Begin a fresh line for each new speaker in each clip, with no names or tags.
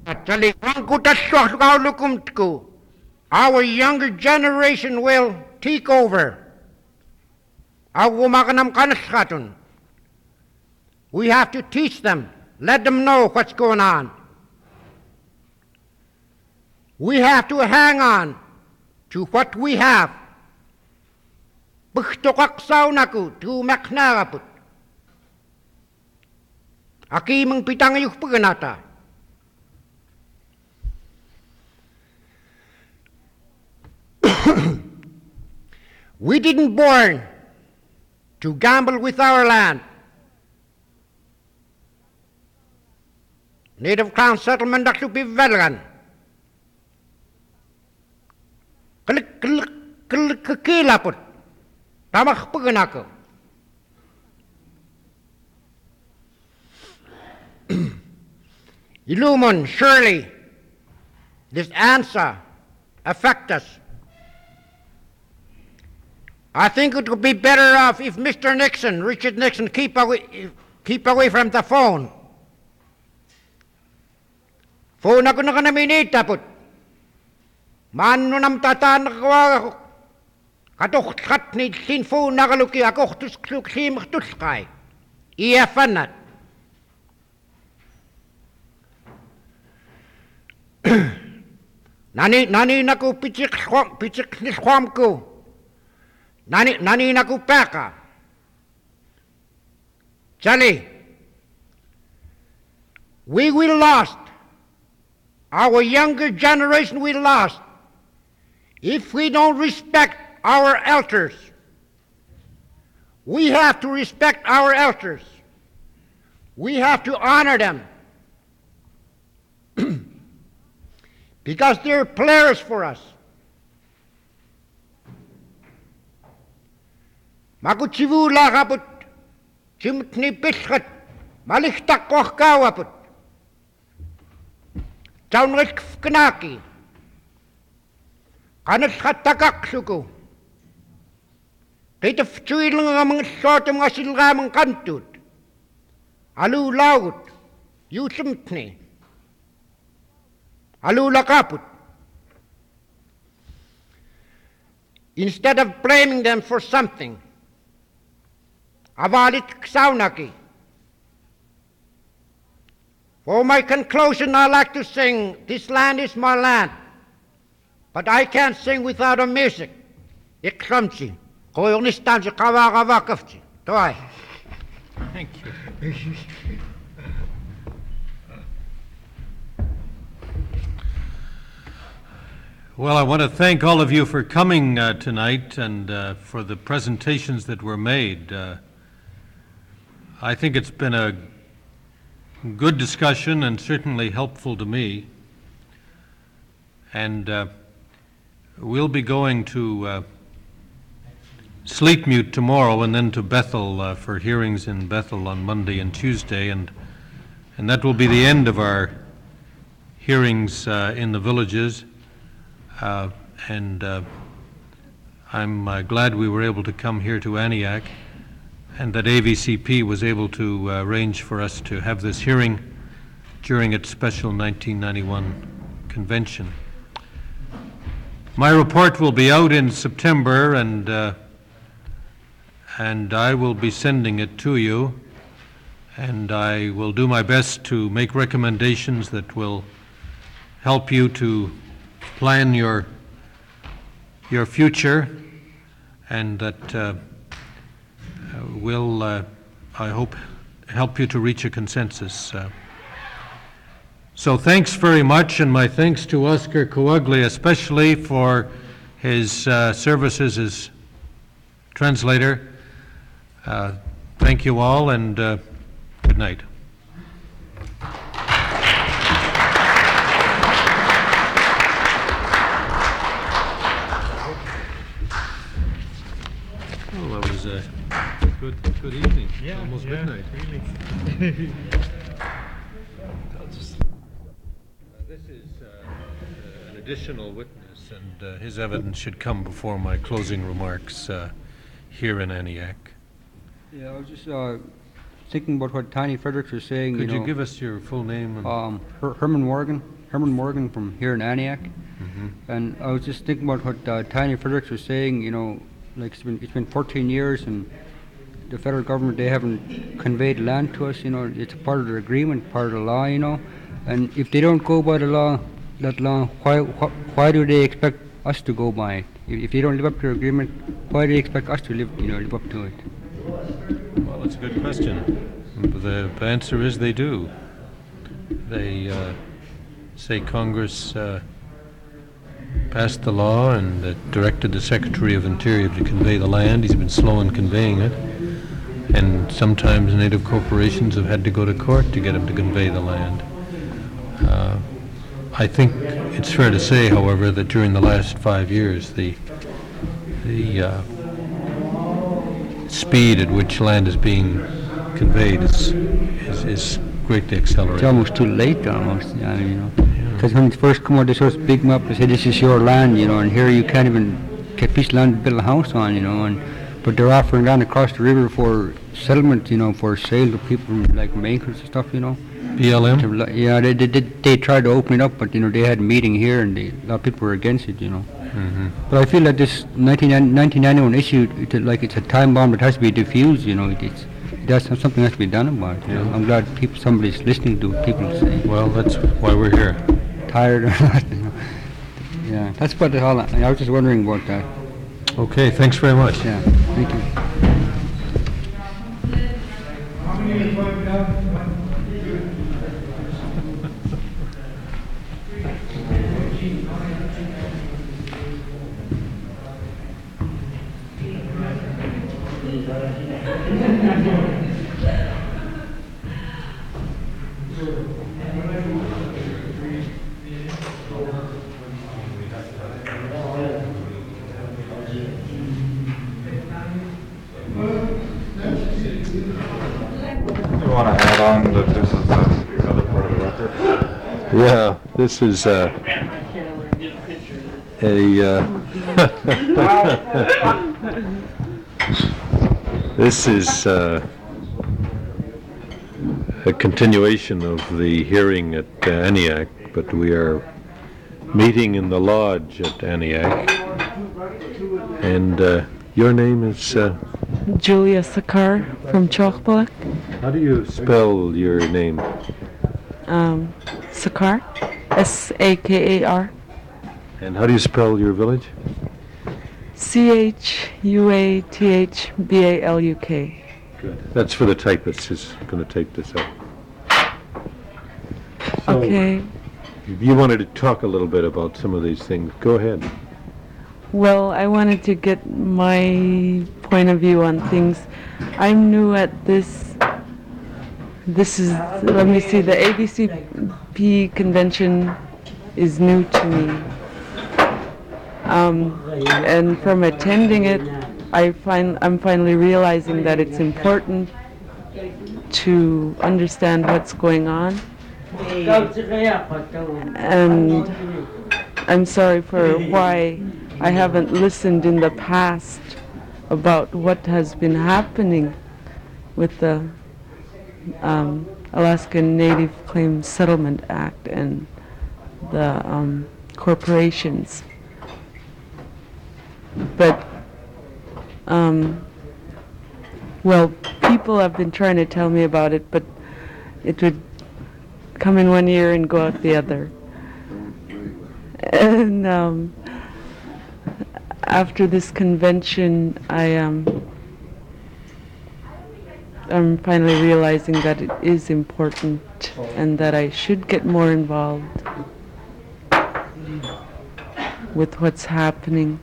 Our younger generation will take over. We have to teach them, let them know what's going on. We have to hang on to what we have. Aki mong pitang yung paganata. We didn't born to gamble with our land. Native Crown settlement that should be veteran. Kilapot. Tamak paganako. Illumin, surely, this answer affect us. I think it would be better off if Mr. Nixon, Richard Nixon, keep away from the phone. Phone ako na naminit tapot. Mano nam tata nakawa katukkat ni sin phone nakaluki ako tuskluksi maktuskay. Iyafanat. Nani naku pichik ni swam ko. Nani naku peka. Charlie, we will lost. Our younger generation will lost if we don't respect our elders. We have to respect our elders. We have to honor them. Because they're players for us. Makuchivu lakaput, chimtni piskat, malichtak kohkawaput. Taunrik knaki. Kanas hatakak suku. Kita fchuil nga mga sorte mga silgamang kantut. Alu laut, yusimtni. Alu lakaput. Instead of blaming them for something, avalit ksaunaki. For my conclusion, I like to sing, "This land is my land," but I can't sing without a music. Ikramchi, koyonistanchi kawakawakafchi. Toy.
Thank you. Well, I want to thank all of you for coming tonight and for the presentations that were made. I think it's been a good discussion and certainly helpful to me. And we'll be going to Sleetmute tomorrow and then to Bethel for hearings in Bethel on Monday and Tuesday. And that will be the end of our hearings in the villages. I'm glad we were able to come here to Aniak and that AVCP was able to arrange for us to have this hearing during its special 1991 convention. My report will be out in September and I will be sending it to you, and I will do my best to make recommendations that will help you to plan your future, and that will, I hope, help you to reach a consensus. So thanks very much, and my thanks to Oscar Coagley especially for his services as translator. Thank you all, and good night. Well, that was a good evening.
Yeah,
almost
yeah,
midnight.
Really.
This is an additional witness, and his evidence should come before my closing remarks here in Aniak.
Yeah, I was just thinking about what Tiny Fredericks was saying.
Could you give us your full name? And
Herman Morgan. Herman Morgan from here in Aniak. And I was just thinking about what Tanya Fredericks was saying, you know, like it's been 14 years and the federal government, they haven't conveyed land to us, you know, it's a part of their agreement, part of the law, you know. And if they don't go by the law, that law, why do they expect us to go by it? If they don't live up to their agreement, why do they expect us to live up to it?
Well, it's a good question. The answer is they do. They say Congress passed the law and directed the Secretary of Interior to convey the land. He's been slow in conveying it. And sometimes native corporations have had to go to court to get him to convey the land. I think it's fair to say, however, that during the last 5 years, the speed at which land is being conveyed is greatly accelerated.
It's almost too late, almost, you know. Because when it first come out, they sort of big them up and say, this is your land, you know, and here you can't even get a piece of land to build a house on, you know, but they're offering land across the river for settlement, you know, for sale to people from, like, Mancos and stuff, you know.
BLM?
Yeah, they tried to open it up, but, you know, they had a meeting here and a lot of people were against it, you know. But I feel that this 1991 issue, it's a time bomb that has to be diffused, you know. Something has to be done about it. You know? I'm glad somebody's listening to what people say.
Well, that's why we're here.
Tired or not, you know. Yeah, that's about all. I was just wondering about that.
Okay, thanks very much.
Yeah, thank you.
You want to add on that this is the other part of the record?
Yeah, this is this is a continuation of the hearing at Aniak, but we are meeting in the lodge at Aniak. And your name is?
Julia Sakar from Chokbalak.
How do you spell your name?
Sakar, Sakar.
And how do you spell your village?
Chuathbaluk.
Good. That's for the typist who's going to type this up. So,
Okay.
if you wanted to talk a little bit about some of these things, go ahead.
Well, I wanted to get my point of view on things. I'm new at this. This is, let me see, the ABCP convention is new to me. And from attending it, I'm finally realizing that it's important to understand what's going on. And I'm sorry for why I haven't listened in the past about what has been happening with the Alaskan Native Claims Settlement Act and the corporations. But, well, people have been trying to tell me about it, but it would come in one ear and go out the other. And after this convention, I'm finally realizing that it is important and that I should get more involved with what's happening.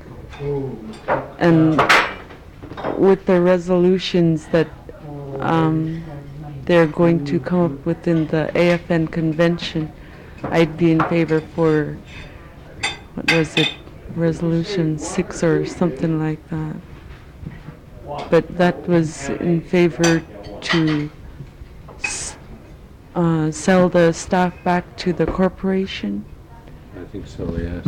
And with the resolutions that they're going to come up with in the AFN convention, I'd be in favor for, what was it, Resolution 6 or something like that. But that was in favor to sell the stock back to the corporation.
I think so, yes.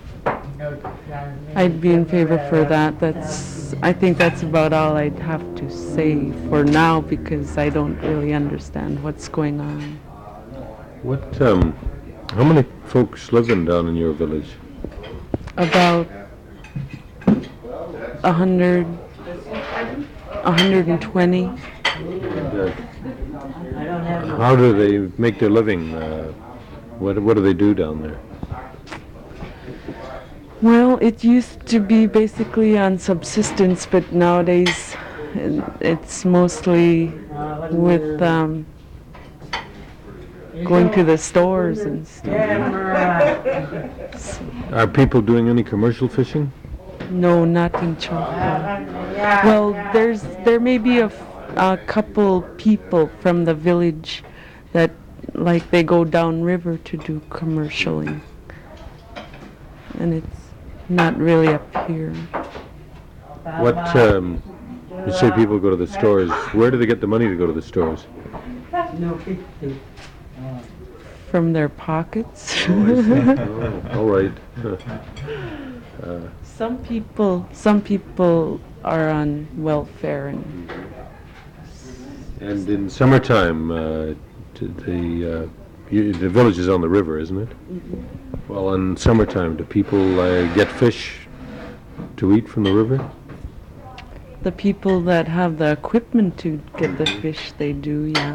I'd be in favor for that. I think that's about all I'd have to say for now because I don't really understand what's going on.
What
How many folks living down in your village?
About 100, 120.
How do they make their living? What do they do down there?
Well, it used to be basically on subsistence, but nowadays it's mostly with going to the stores and stuff.
Are people doing any commercial fishing?
No, not in Choco. Well, there may be a couple people from the village that like they go downriver to do commercialing, and it's not really up here.
What, you say people go to the stores. Where do they get the money to go to the stores?
From their pockets.
Oh, all right.
Some people are on welfare
And in summertime, the village is on the river, isn't it? Well, in summertime, do people get fish to eat from the river?
the people that have the equipment to get the fish, they do, yeah.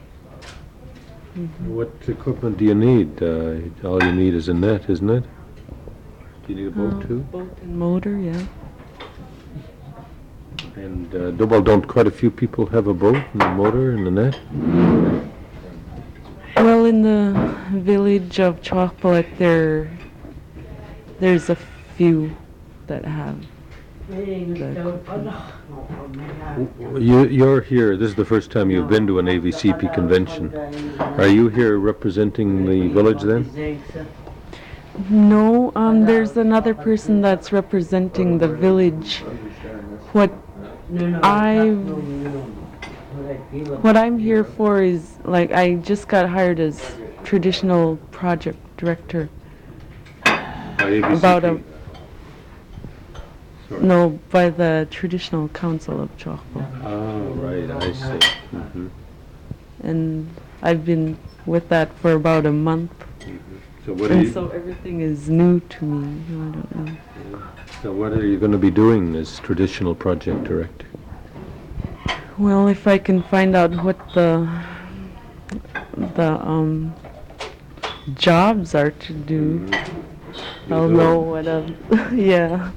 What equipment do you need? All you need is a net, isn't it? Do you need a boat too?
Boat and motor, yeah.
And well, don't quite a few people have a boat and a motor and a net?
Well, in the village of Chokpalat, there's a few that have.
You're here, this is the first time you've been to an AVCP convention. Are you here representing the village then?
No, there's another person that's representing the village. What I'm here for is, like, I just got hired as traditional project director. About a No, by the Traditional Council of Chokpo.
Oh, right, I see. Mm-hmm.
And I've been with that for about a month.
So what
And so everything is new to me. I don't know.
So what are you going to be doing as traditional project director?
Well, if I can find out what the jobs are to do, I'll know what yeah.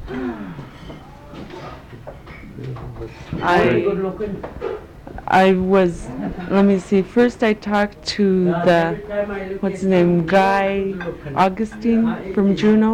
I was, let me see, first I talked to the, what's his name, Guy Augustine from Juneau,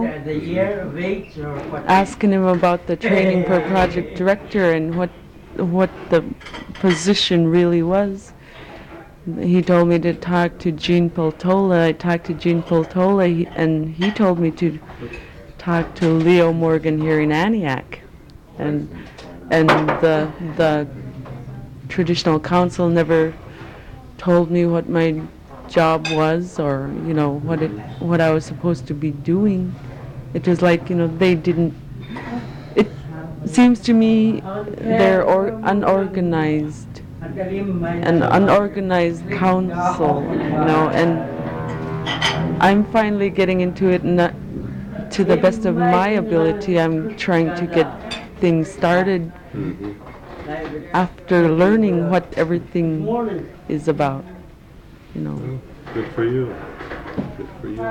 asking him about the training for project director and what the position really was. He told me to talk to Gene Poltola. I talked to Gene Poltola, and he told me to talk to Leo Morgan here in Aniak. And the Traditional Council never told me what my job was, or what I was supposed to be doing. It was like they didn't. It seems to me they're unorganized, an unorganized council, and I'm finally getting into it, and to the best of my ability, I'm trying to get things started after learning what everything is about,
Good for you. Good for you.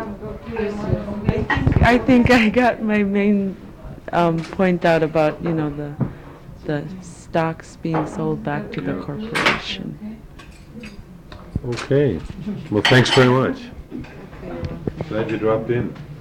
I think I got my main point out about, the stocks being sold back to the corporation.
Okay. Well, thanks very much. Glad you dropped in.